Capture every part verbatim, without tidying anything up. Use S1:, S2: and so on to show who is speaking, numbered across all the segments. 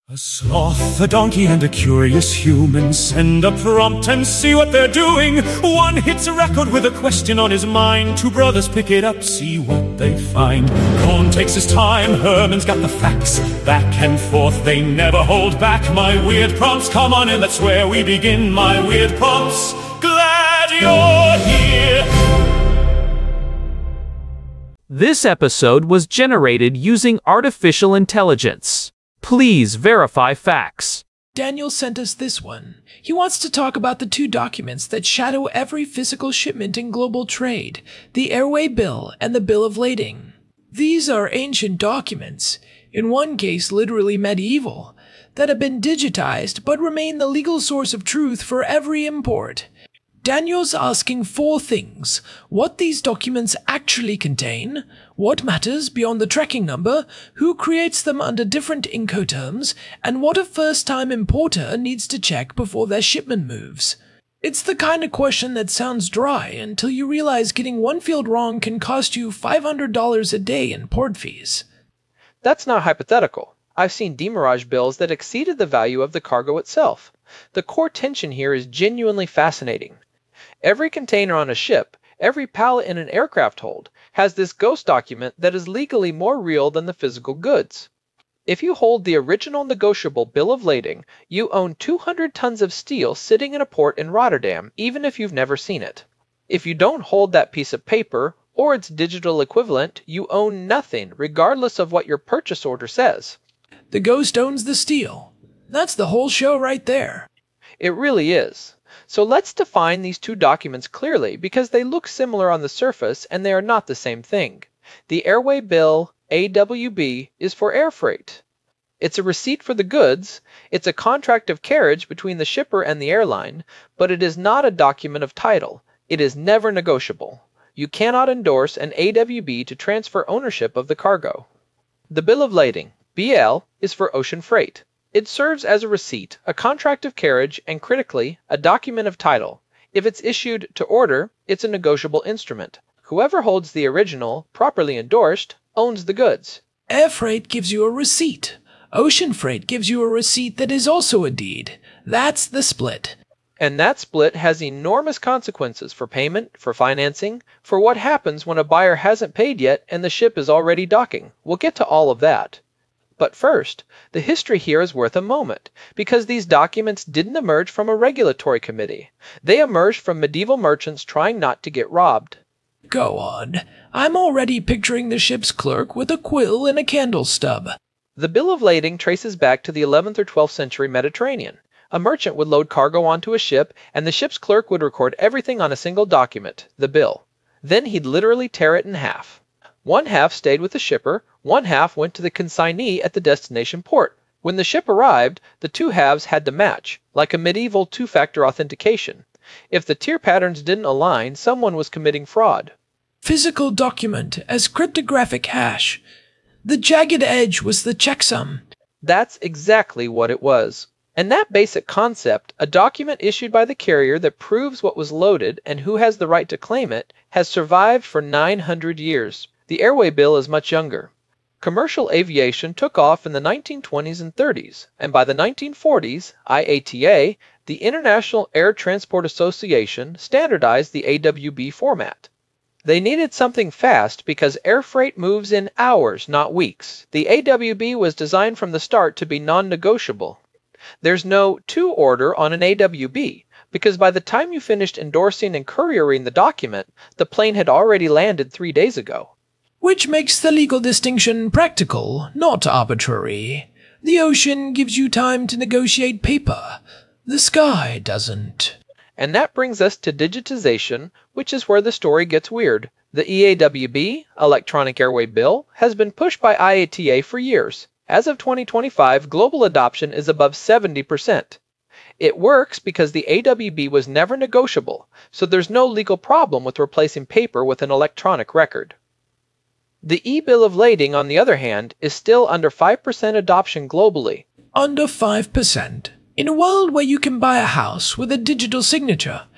S1: A sloth, a donkey, and a curious human send a prompt and see what they're doing. One hits a record with a question on his mind. Two brothers pick it up, see what they find. Cohn takes his time, Herman's got the facts. Back and forth, they never hold back. My weird prompts, come on in, that's where we begin. My weird prompts, glad you're here.
S2: This episode was generated using artificial intelligence. Please verify facts.
S3: Daniel sent us this one. He wants to talk about the two documents that shadow every physical shipment in global trade, the Airway Bill and the Bill of Lading. These are ancient documents, in one case literally medieval, that have been digitized but remain the legal source of truth for every import. Daniel's asking four things: what these documents actually contain, what matters beyond the tracking number, who creates them under different Incoterms, and what a first-time importer needs to check before their shipment moves. It's the kind of question that sounds dry until you realize getting one field wrong can cost you five hundred dollars a day in port fees.
S4: That's not hypothetical. I've seen demurrage bills that exceeded the value of the cargo itself. The core tension here is genuinely fascinating. Every container on a ship, every pallet in an aircraft hold, has this ghost document that is legally more real than the physical goods. If you hold the original negotiable bill of lading, you own two hundred tons of steel sitting in a port in Rotterdam, even if you've never seen it. If you don't hold that piece of paper, or its digital equivalent, you own nothing, regardless of what your purchase order says.
S3: The ghost owns the steel. That's the whole show right there.
S4: It really is. So let's define these two documents clearly, because they look similar on the surface and they are not the same thing. The Airway Bill, A W B, is for air freight. It's a receipt for the goods, it's a contract of carriage between the shipper and the airline, but it is not a document of title. It is never negotiable. You cannot endorse an A W B to transfer ownership of the cargo. The Bill of Lading, B L, is for ocean freight. It serves as a receipt, a contract of carriage, and critically, a document of title. If it's issued to order, it's a negotiable instrument. Whoever holds the original, properly endorsed, owns the goods.
S3: Air freight gives you a receipt. Ocean freight gives you a receipt that is also a deed. That's the split.
S4: And that split has enormous consequences for payment, for financing, for what happens when a buyer hasn't paid yet and the ship is already docking. We'll get to all of that. But first, the history here is worth a moment, because these documents didn't emerge from a regulatory committee. They emerged from medieval merchants trying not to get robbed.
S3: Go on. I'm already picturing the ship's clerk with a quill and a candle stub.
S4: The Bill of Lading traces back to the eleventh or twelfth century Mediterranean. A merchant would load cargo onto a ship, and the ship's clerk would record everything on a single document, the bill. Then he'd literally tear it in half. One half stayed with the shipper, one half went to the consignee at the destination port. When the ship arrived, the two halves had to match, like a medieval two-factor authentication. If the tier patterns didn't align, someone was committing fraud.
S3: Physical document as cryptographic hash. The jagged edge was the checksum.
S4: That's exactly what it was. And that basic concept, a document issued by the carrier that proves what was loaded and who has the right to claim it, has survived for nine hundred years. The Airway Bill is much younger. Commercial aviation took off in the nineteen twenties and thirties, and by the nineteen forties, I A T A, the International Air Transport Association, standardized the A W B format. They needed something fast because air freight moves in hours, not weeks. The A W B was designed from the start to be non-negotiable. There's no to order on an A W B, because by the time you finished endorsing and couriering the document, the plane had already landed three days ago.
S3: Which makes the legal distinction practical, not arbitrary. The ocean gives you time to negotiate paper. The sky doesn't.
S4: And that brings us to digitization, which is where the story gets weird. The E A W B, Electronic Airway Bill, has been pushed by I A T A for years. As of twenty twenty-five, global adoption is above seventy percent. It works because the A W B was never negotiable, so there's no legal problem with replacing paper with an electronic record. The E-Bill of Lading, on the other hand, is still under five percent adoption globally.
S3: Under five percent. In a world where you can buy a house with a digital signature.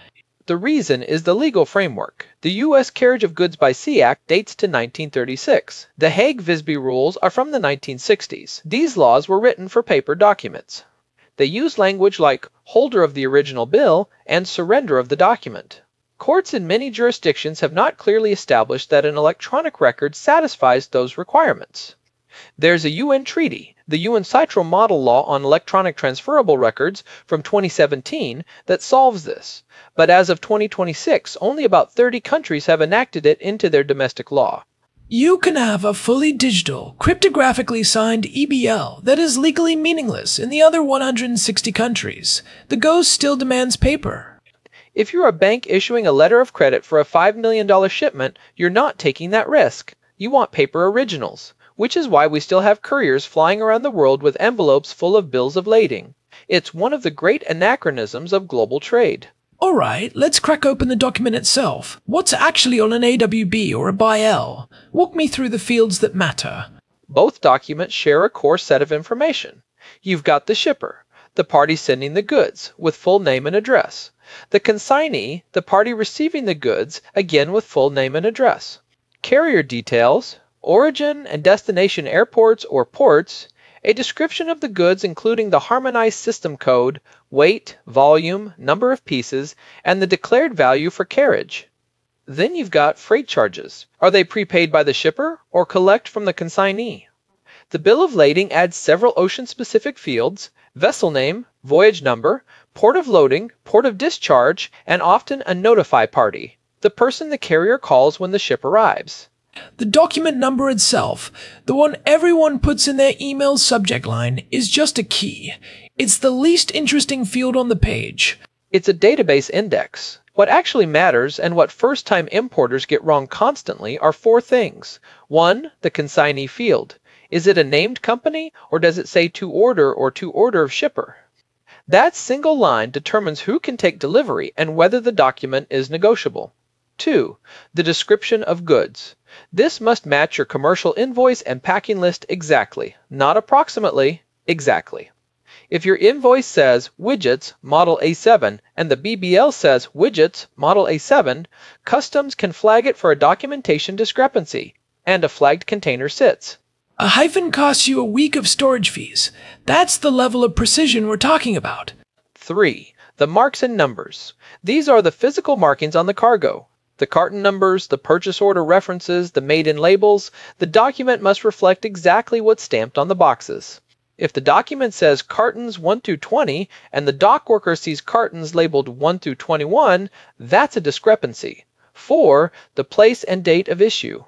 S4: The reason is the legal framework. The U S Carriage of Goods by Sea Act dates to nineteen thirty-six. The Hague-Visby rules are from the nineteen sixties. These laws were written for paper documents. They use language like holder of the original bill and surrender of the document. Courts in many jurisdictions have not clearly established that an electronic record satisfies those requirements. There's a U N treaty, the U N CITRAL Model Law on Electronic Transferable Records from twenty seventeen, that solves this. But as of twenty twenty-six, only about thirty countries have enacted it into their domestic law.
S3: You can have a fully digital, cryptographically signed E B L that is legally meaningless in the other one hundred sixty countries. The ghost still demands paper.
S4: If you're a bank issuing a letter of credit for a five million dollar shipment, you're not taking that risk. You want paper originals, which is why we still have couriers flying around the world with envelopes full of bills of lading. It's one of the great anachronisms of global trade.
S3: Alright, let's crack open the document itself. What's actually on an A W B or a B I L? Walk me through the fields that matter.
S4: Both documents share a core set of information. You've got the shipper, the party sending the goods, with full name and address. The consignee, the party receiving the goods, again with full name and address. Carrier details, origin and destination airports or ports, a description of the goods including the harmonized system code, weight, volume, number of pieces, and the declared value for carriage. Then you've got freight charges. Are they prepaid by the shipper or collect from the consignee? The bill of lading adds several ocean-specific fields, vessel name, voyage number, port of loading, port of discharge, and often a notify party, the person the carrier calls when the ship arrives.
S3: The document number itself, the one everyone puts in their email subject line, is just a key. It's the least interesting field on the page.
S4: It's a database index. What actually matters and what first-time importers get wrong constantly are four things. One, the consignee field. Is it a named company or does it say to order or to order of shipper? That single line determines who can take delivery and whether the document is negotiable. Two, the description of goods. This must match your commercial invoice and packing list exactly, not approximately, exactly. If your invoice says widgets model A seven and the B B L says widgets model A seven, customs can flag it for a documentation discrepancy, and a flagged container sits.
S3: A hyphen costs you a week of storage fees. That's the level of precision we're talking about.
S4: Three, the marks and numbers. These are the physical markings on the cargo. The carton numbers, the purchase order references, the made-in labels. The document must reflect exactly what's stamped on the boxes. If the document says cartons one through twenty and the dock worker sees cartons labeled one through twenty-one, that's a discrepancy. Four, the place and date of issue.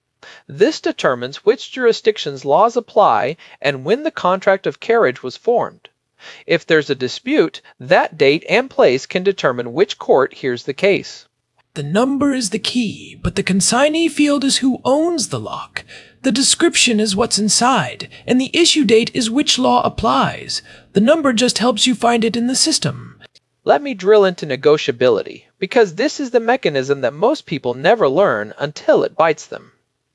S4: This determines which jurisdiction's laws apply and when the contract of carriage was formed. If there's a dispute, that date and place can determine which court hears the case.
S3: The number is the key, but the consignee field is who owns the lock. The description is what's inside, and the issue date is which law applies. The number just helps you find it in the system.
S4: Let me drill into negotiability, because this is the mechanism that most people never learn until it bites them.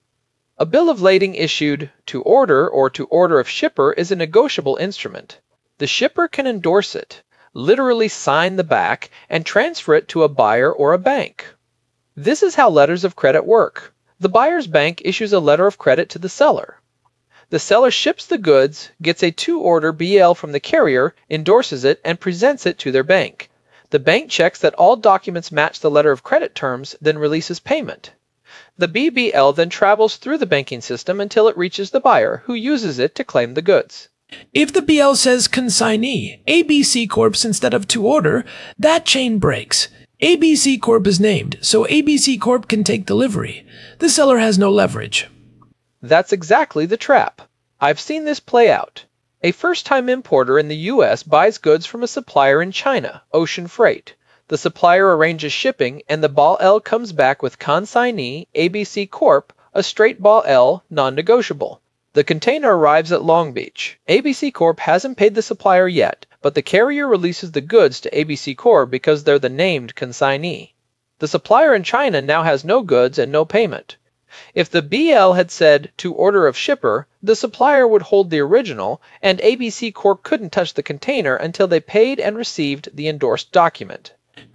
S4: A bill of lading issued to order or to order of shipper is a negotiable instrument. The shipper can endorse it, literally sign the back, and transfer it to a buyer or a bank. This is how letters of credit work. The buyer's bank issues a letter of credit to the seller. The seller ships the goods, gets a to-order B L from the carrier, endorses it, and presents it to their bank. The bank checks that all documents match the letter of credit terms, then releases payment. The B B L then travels through the banking system until it reaches the buyer, who uses it to claim the goods.
S3: If the B L says consignee, A B C Corp instead of to order, that chain breaks. A B C Corp is named, so A B C Corp can take delivery. The seller has no leverage.
S4: That's exactly the trap. I've seen this play out. A first-time importer in the U S buys goods from a supplier in China, Ocean Freight. The supplier arranges shipping, and the B A L comes back with consignee, A B C Corp, a straight B A L, non-negotiable. The container arrives at Long Beach. A B C Corp hasn't paid the supplier yet, but the carrier releases the goods to A B C Corp because they're the named consignee. The supplier in China now has no goods and no payment. If the B L had said to order of shipper, the supplier would hold the original, and A B C Corp couldn't touch the container until they paid and received the endorsed document.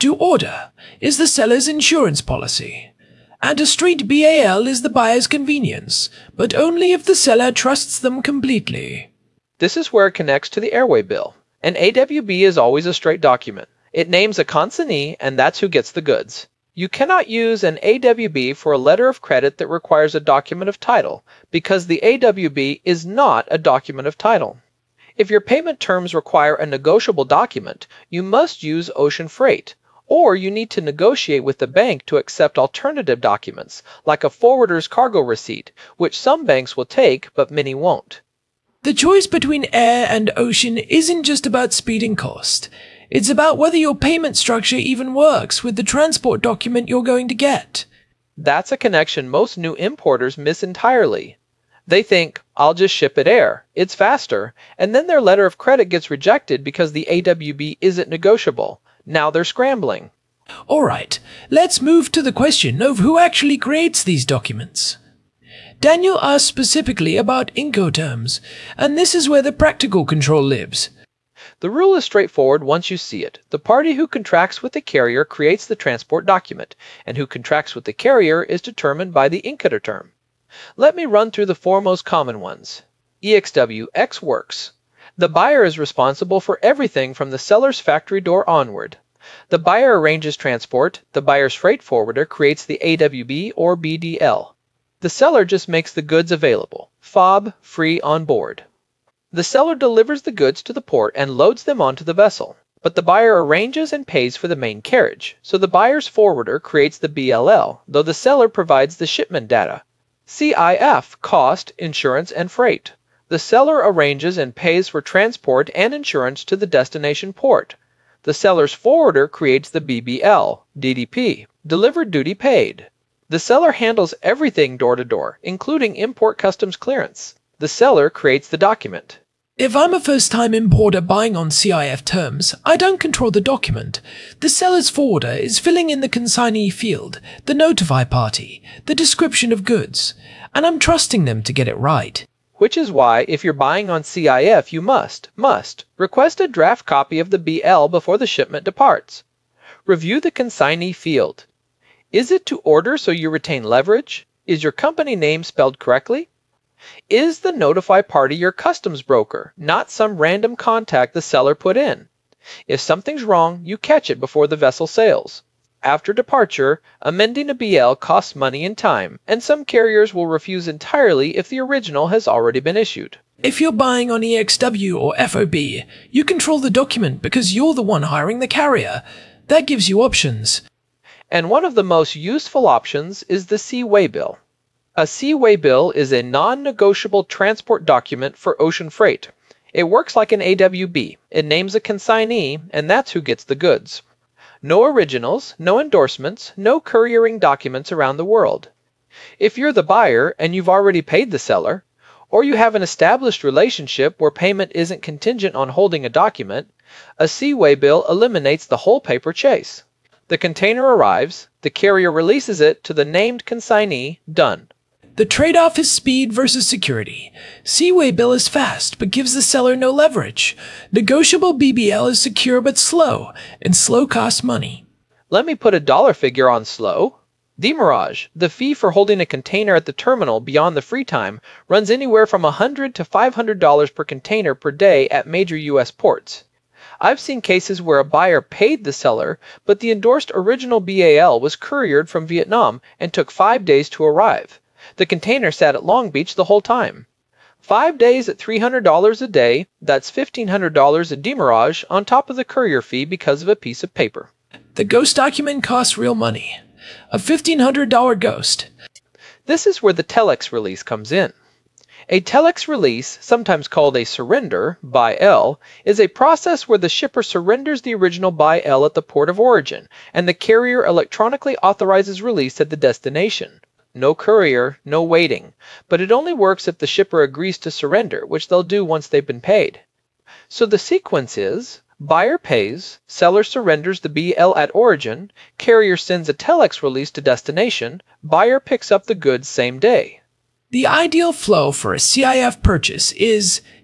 S3: to order is the seller's insurance policy, and a street B A L is the buyer's convenience, but only if the seller trusts them completely.
S4: This is where it connects to the airway bill. An A W B is always a straight document. It names a consignee, and that's who gets the goods. You cannot use an A W B for a letter of credit that requires a document of title, because the A W B is not a document of title. If your payment terms require a negotiable document, you must use ocean freight, or you need to negotiate with the bank to accept alternative documents, like a forwarder's cargo receipt, which some banks will take, but many won't.
S3: The choice between air and ocean isn't just about speed and cost. It's about whether your payment structure even works with the transport document you're going to get.
S4: That's a connection most new importers miss entirely. They think, I'll just ship it air, it's faster, and then their letter of credit gets rejected because the A W B isn't negotiable. Now they're scrambling.
S3: Alright, let's move to the question of who actually creates these documents. Daniel asked specifically about Incoterms, and this is where the practical control lives.
S4: The rule is straightforward once you see it. The party who contracts with the carrier creates the transport document, and who contracts with the carrier is determined by the Incoterm. Let me run through the four most common ones. E X W Ex Works. The buyer is responsible for everything from the seller's factory door onward. The buyer arranges transport, the buyer's freight forwarder creates the A W B or B D L. The seller just makes the goods available, F O B, free on board. The seller delivers the goods to the port and loads them onto the vessel, but the buyer arranges and pays for the main carriage, so the buyer's forwarder creates the B L L, though the seller provides the shipment data. C I F, cost, insurance, and freight. The seller arranges and pays for transport and insurance to the destination port. The seller's forwarder creates the B B L, D D P, delivered duty paid. The seller handles everything door to door, including import customs clearance. The seller creates the document.
S3: If I'm a first-time importer buying on C I F terms, I don't control the document. The seller's forwarder is filling in the consignee field, the notify party, the description of goods, and I'm trusting them to get it right.
S4: Which is why, if you're buying on C I F, you must, must, request a draft copy of the B L before the shipment departs. Review the consignee field. Is it to order so you retain leverage? Is your company name spelled correctly? Is the notify party your customs broker, not some random contact the seller put in? If something's wrong, you catch it before the vessel sails. After departure, amending a B L costs money and time, and some carriers will refuse entirely if the original has already been issued.
S3: If you're buying on E X W or F O B, you control the document because you're the one hiring the carrier. That gives you options.
S4: And one of the most useful options is the Seaway Bill. A Seaway Bill is a non-negotiable transport document for ocean freight. It works like an A W B. It names a consignee, and that's who gets the goods. No originals, no endorsements, no couriering documents around the world. If you're the buyer and you've already paid the seller, or you have an established relationship where payment isn't contingent on holding a document, a Seaway Bill eliminates the whole paper chase. The container arrives, the carrier releases it to the named consignee, done.
S3: The trade-off is speed versus security. Seaway Bill is fast, but gives the seller no leverage. Negotiable B B L is secure but slow, and slow costs money.
S4: Let me put a dollar figure on slow. Demurrage, the fee for holding a container at the terminal beyond the free time, runs anywhere from one hundred dollars to five hundred dollars per container per day at major U S ports. I've seen cases where a buyer paid the seller, but the endorsed original B A L was couriered from Vietnam and took five days to arrive. The container sat at Long Beach the whole time. Five days at three hundred dollars a day, that's fifteen hundred dollars a demurrage on top of the courier fee because of a piece of paper.
S3: The ghost document costs real money. A fifteen hundred dollars ghost.
S4: This is where the telex release comes in. A telex release, sometimes called a surrender, by L, is a process where the shipper surrenders the original by L at the port of origin, and the carrier electronically authorizes release at the destination. No courier, no waiting, but it only works if the shipper agrees to surrender, which they'll do once they've been paid. So the sequence is, buyer pays, seller surrenders the B L at origin, carrier sends a telex release to destination, buyer picks up the goods same day.
S3: The ideal flow for a C I F purchase is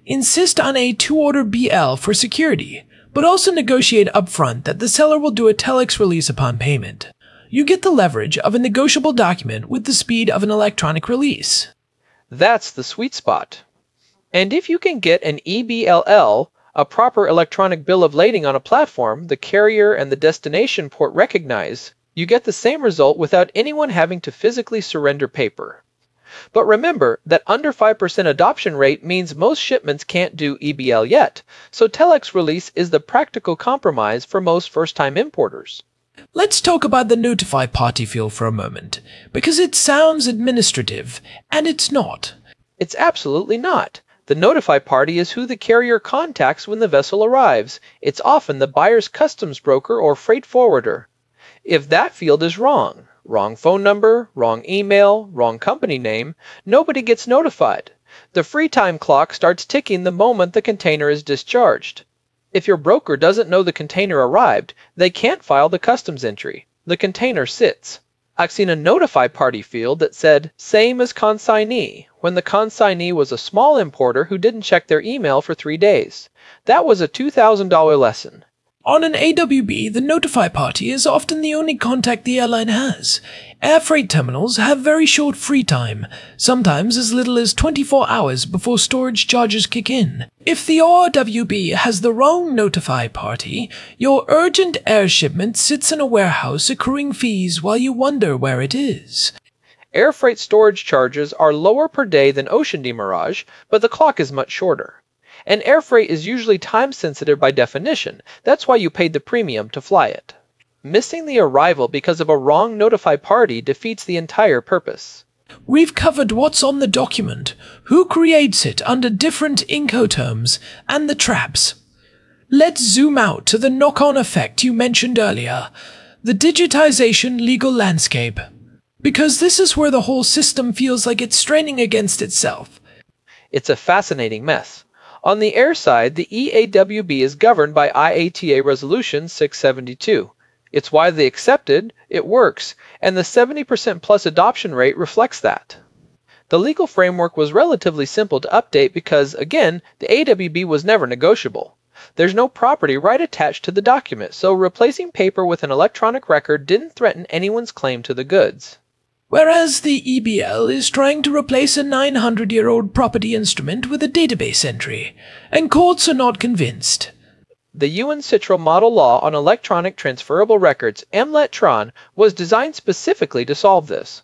S3: Insist on a two-order B L for security, but also negotiate upfront that the seller will do a telex release upon payment. You get the leverage of a negotiable document with the speed of an electronic release.
S4: That's the sweet spot. And if you can get an E B L L, a proper electronic bill of lading on a platform the carrier and the destination port recognize, you get the same result without anyone having to physically surrender paper. But remember that under five percent adoption rate means most shipments can't do E B L yet, so telex release is the practical compromise for most first-time importers.
S3: Let's talk about the notify party field for a moment, because it sounds administrative, and it's not.
S4: It's absolutely not. The notify party is who the carrier contacts when the vessel arrives. It's often the buyer's customs broker or freight forwarder. If that field is wrong, wrong phone number, wrong email, wrong company name, nobody gets notified. The free time clock starts ticking the moment the container is discharged. If your broker doesn't know the container arrived, they can't file the customs entry. The container sits. I've seen a notify party field that said, same as consignee, when the consignee was a small importer who didn't check their email for three days. That was a two thousand dollar lesson.
S3: On an A W B, the notify party is often the only contact the airline has. Air freight terminals have very short free time, sometimes as little as twenty-four hours before storage charges kick in. If the R W B has the wrong notify party, your urgent air shipment sits in a warehouse accruing fees while you wonder where it is.
S4: Air freight storage charges are lower per day than ocean demurrage, but the clock is much shorter. And air freight is usually time-sensitive by definition. That's why you paid the premium to fly it. Missing the arrival because of a wrong notify party defeats the entire purpose.
S3: We've covered what's on the document, who creates it under different Incoterms, and the traps. Let's zoom out to the knock-on effect you mentioned earlier, the digitization legal landscape. Because this is where the whole system feels like it's straining against itself.
S4: It's a fascinating mess. On the air side, the E A W B is governed by I A T A Resolution six seventy-two. It's widely accepted, it works, and the seventy percent plus adoption rate reflects that. The legal framework was relatively simple to update because, again, the A W B was never negotiable. There's no property right attached to the document, so replacing paper with an electronic record didn't threaten anyone's claim to the goods.
S3: Whereas the E B L is trying to replace a nine hundred year old property instrument with a database entry, and courts are not convinced.
S4: The U N Citral Model Law on Electronic Transferable Records, EMLETRON, was designed specifically to solve this.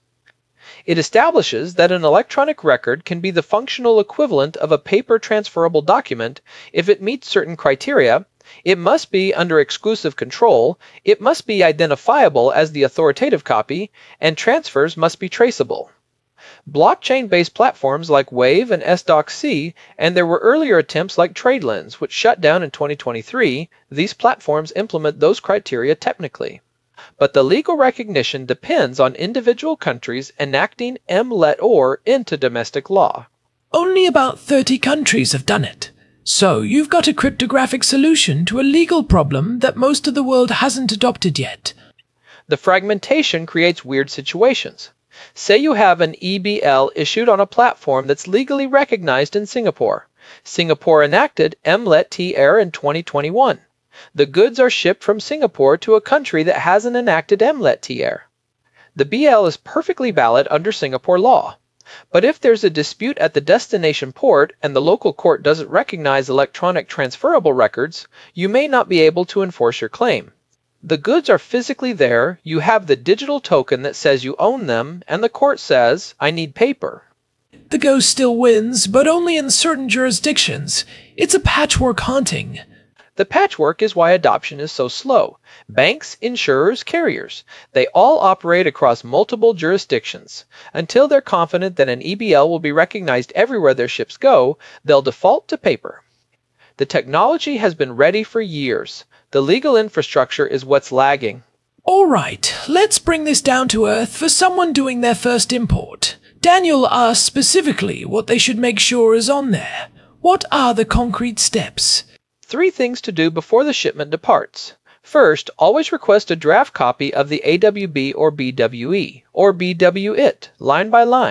S4: It establishes that an electronic record can be the functional equivalent of a paper transferable document if it meets certain criteria. It must be under exclusive control, it must be identifiable as the authoritative copy, and transfers must be traceable. Blockchain-based platforms like Wave and S D O C C, and there were earlier attempts like TradeLens, which shut down in twenty twenty-three, these platforms implement those criteria technically. But the legal recognition depends on individual countries enacting EMLET-OR into domestic law.
S3: Only about thirty countries have done it. So you've got a cryptographic solution to a legal problem that most of the world hasn't adopted yet.
S4: The fragmentation creates weird situations. Say you have an E B L issued on a platform that's legally recognized in Singapore. Singapore enacted EMLET-T-R in twenty twenty-one. The goods are shipped from Singapore to a country that hasn't enacted EMLET-T-R. The B L is perfectly valid under Singapore law. But if there's a dispute at the destination port and the local court doesn't recognize electronic transferable records, you may not be able to enforce your claim. The goods are physically there, you have the digital token that says you own them, and the court says, I need paper.
S3: The ghost still wins, but only in certain jurisdictions. It's a patchwork haunting.
S4: The patchwork is why adoption is so slow. Banks, insurers, carriers, they all operate across multiple jurisdictions. Until they're confident that an E B L will be recognized everywhere their ships go, they'll default to paper. The technology has been ready for years. The legal infrastructure is what's lagging.
S3: All right, let's bring this down to earth for someone doing their first import. Daniel asked specifically what they should make sure is on there. What are the concrete steps?
S4: Three things to do before the shipment departs. First, always request a draft copy of the A W B or B W E, or B W I T, line by line.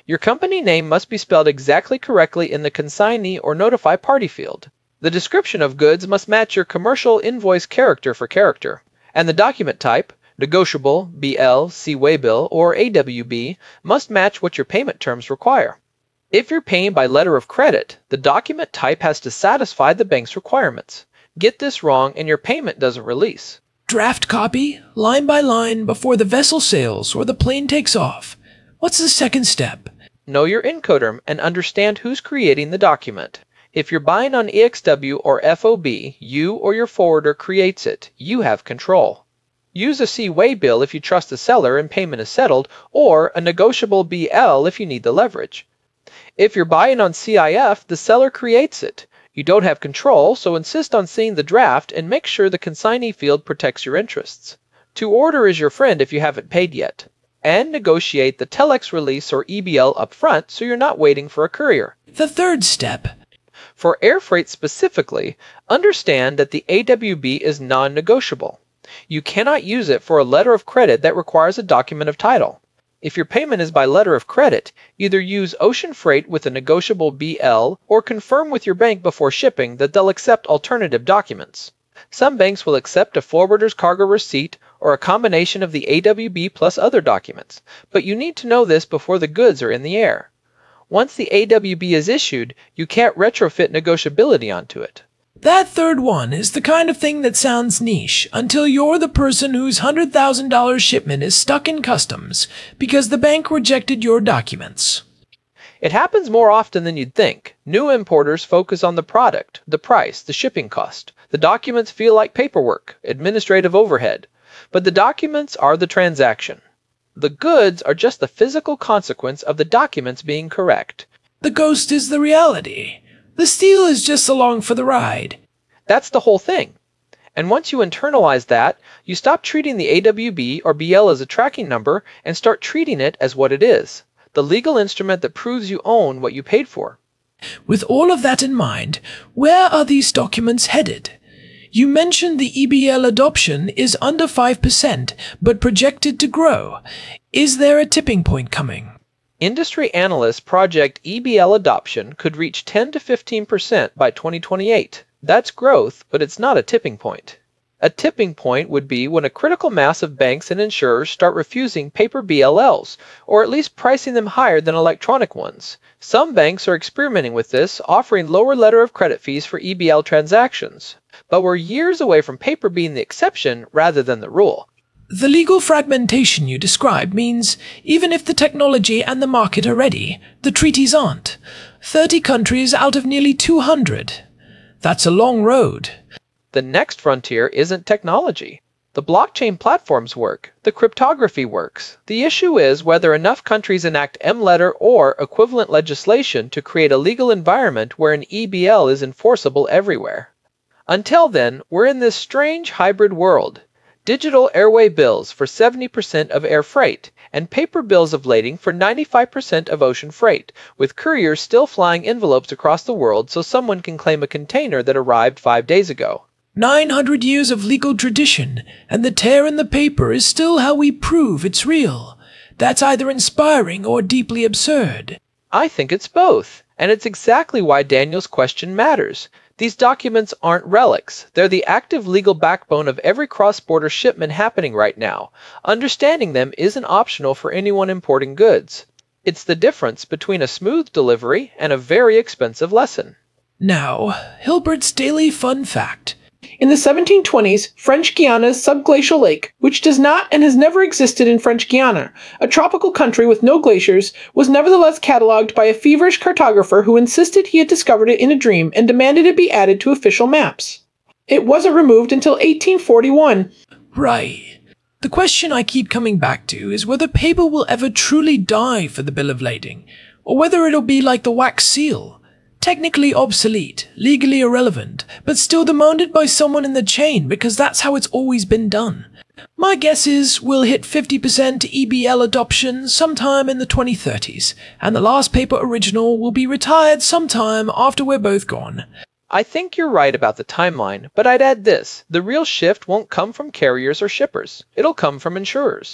S4: Your company name must be spelled exactly correctly in the consignee or notify party field. The description of goods must match your commercial invoice character for character. And the document type, negotiable, B L, C-way bill, or A W B, must match what your payment terms require. If you're paying by letter of credit, the document type has to satisfy the bank's requirements. Get this wrong and your payment doesn't release.
S3: Draft copy, line by line, before the vessel sails or the plane takes off. What's the second step?
S4: Know your Incoterm and understand who's creating the document. If you're buying on E X W or F O B, you or your forwarder creates it. You have control. Use a C-way bill if you trust the seller and payment is settled, or a negotiable B L if you need the leverage. If you're buying on C I F, the seller creates it. You don't have control, so insist on seeing the draft and make sure the consignee field protects your interests. To order is your friend if you haven't paid yet. And negotiate the telex release or E B L up front so you're not waiting for a courier.
S3: The third step.
S4: For air freight specifically, understand that the A W B is non-negotiable. You cannot use it for a letter of credit that requires a document of title. If your payment is by letter of credit, either use ocean freight with a negotiable B L or confirm with your bank before shipping that they'll accept alternative documents. Some banks will accept a forwarder's cargo receipt or a combination of the A W B plus other documents, but you need to know this before the goods are in the air. Once the A W B is issued, you can't retrofit negotiability onto it.
S3: That third one is the kind of thing that sounds niche until you're the person whose one hundred thousand dollars shipment is stuck in customs because the bank rejected your documents.
S4: It happens more often than you'd think. New importers focus on the product, the price, the shipping cost. The documents feel like paperwork, administrative overhead. But the documents are the transaction. The goods are just the physical consequence of the documents being correct.
S3: The ghost is the reality. The steel is just along for the ride.
S4: That's the whole thing. And once you internalize that, you stop treating the A W B or B L as a tracking number and start treating it as what it is, the legal instrument that proves you own what you paid for.
S3: With all of that in mind, where are these documents headed? You mentioned the E B L adoption is under five percent, but projected to grow. Is there a tipping point coming?
S4: Industry analysts project E B L adoption could reach ten to fifteen percent by twenty twenty-eight. That's growth, but it's not a tipping point. A tipping point would be when a critical mass of banks and insurers start refusing paper B L Ls, or at least pricing them higher than electronic ones. Some banks are experimenting with this, offering lower letter of credit fees for E B L transactions. But we're years away from paper being the exception rather than the rule.
S3: The legal fragmentation you describe means even if the technology and the market are ready, the treaties aren't. thirty countries out of nearly two hundred. That's a long road.
S4: The next frontier isn't technology. The blockchain platforms work. The cryptography works. The issue is whether enough countries enact M-letter or equivalent legislation to create a legal environment where an E B L is enforceable everywhere. Until then, we're in this strange hybrid world. Digital airway bills for seventy percent of air freight, and paper bills of lading for ninety-five percent of ocean freight, with couriers still flying envelopes across the world so someone can claim a container that arrived five days ago.
S3: Nine hundred years of legal tradition, and the tear in the paper is still how we prove it's real. That's either inspiring or deeply absurd.
S4: I think it's both, and it's exactly why Daniel's question matters. These documents aren't relics. They're the active legal backbone of every cross-border shipment happening right now. Understanding them isn't optional for anyone importing goods. It's the difference between a smooth delivery and a very expensive lesson.
S3: Now, Hilbert's Daily Fun Fact.
S5: In the seventeen twenties, French Guiana's subglacial lake, which does not and has never existed in French Guiana, a tropical country with no glaciers, was nevertheless catalogued by a feverish cartographer who insisted he had discovered it in a dream and demanded it be added to official maps. It wasn't removed until eighteen forty-one.
S3: Right. The question I keep coming back to is whether paper will ever truly die for the bill of lading, or whether it'll be like the wax seal. Technically obsolete, legally irrelevant, but still demanded by someone in the chain because that's how it's always been done. My guess is we'll hit fifty percent E B L adoption sometime in the twenty thirties, and the last paper original will be retired sometime after we're both gone.
S4: I think you're right about the timeline, but I'd add this. The real shift won't come from carriers or shippers. It'll come from insurers.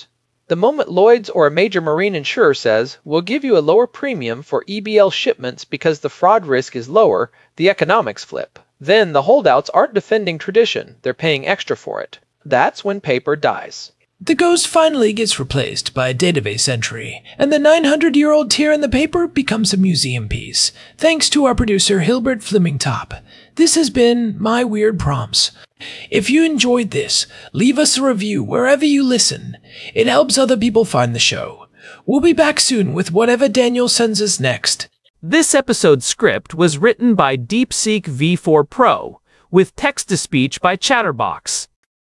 S4: The moment Lloyd's or a major marine insurer says, "We'll give you a lower premium for E B L shipments because the fraud risk is lower," the economics flip. Then the holdouts aren't defending tradition, they're paying extra for it. That's when paper dies.
S3: The ghost finally gets replaced by a database entry, and the nine hundred year old tear in the paper becomes a museum piece, thanks to our producer Hilbert Flemingtop. This has been My Weird Prompts. If you enjoyed this, leave us a review wherever you listen. It helps other people find the show. We'll be back soon with whatever Daniel sends us next.
S2: This episode's script was written by DeepSeek V four Pro, with text-to-speech by Chatterbox.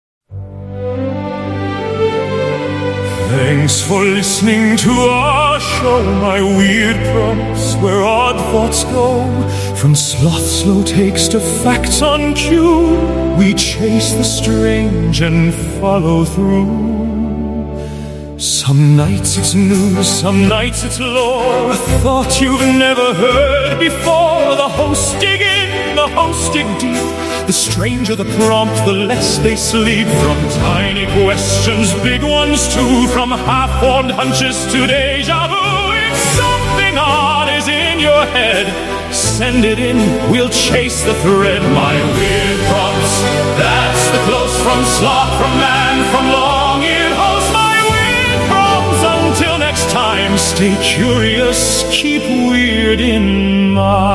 S1: Thanks for listening to our show, My Weird Prompts, where odd thoughts go. From sloth slow takes to facts on cue, we chase the strange and follow through. Some nights it's news, some nights it's lore, a thought you've never heard before. The hosts dig in, the hosts dig deep. The stranger the prompt, the less they sleep. From tiny questions, big ones too, from half-formed hunches to deja vu. If something odd is in your head, send it in, we'll chase the thread. My Weird Prompts, that's the close from sloth, from man, from long-eared host. My Weird Prompts, until next time, stay curious, keep weird in mind.